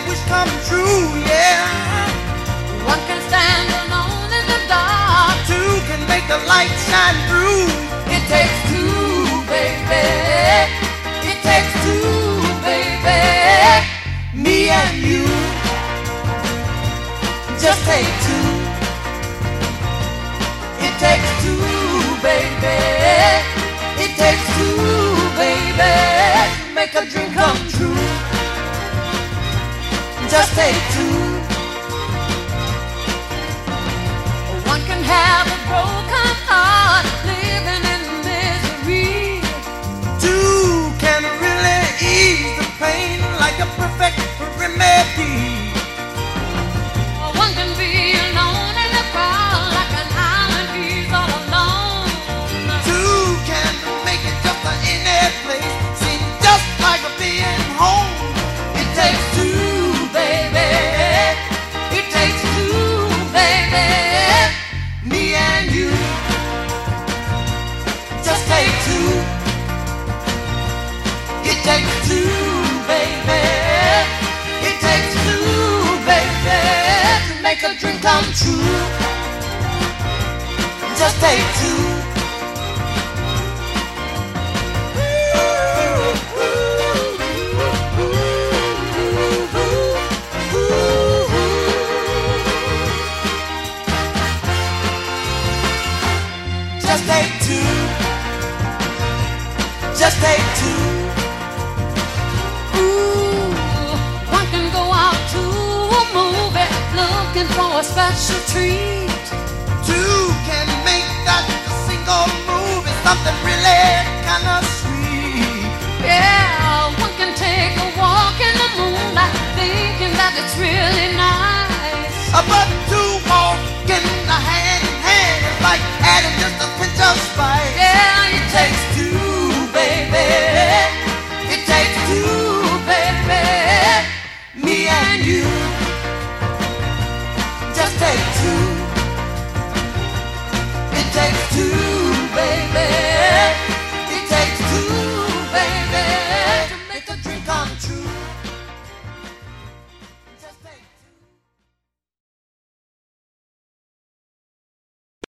wish come true, yeah. One can stand alone in the dark. Two can make the light shine through. It takes two, baby. It takes two, baby. Me and you. Just take two. It takes two, baby. It takes two, baby. Make a dream come true. Just take two. One can have a broken heart, living in misery. Two can really ease the pain like a perfect remedy. One can be alone in the crowd like an island, he's all alone. Two can make it just any place seem just like being home. It takes two, baby. It takes two, baby. Me and you. Just take two. It takes two, baby. It takes two, baby, to make a dream come true. Just take two. Just take two. Just take two. Ooh, one can go out to a movie looking for a special treat. Two can make that single movie something really kind of sweet. Yeah, one can take a walk in the moonlight thinking that it's really nice. But two walking hand in hand is like adding just a pinch of spice. Yeah, It takes two, baby. It takes two, baby. Me and you. Just take two. It takes two.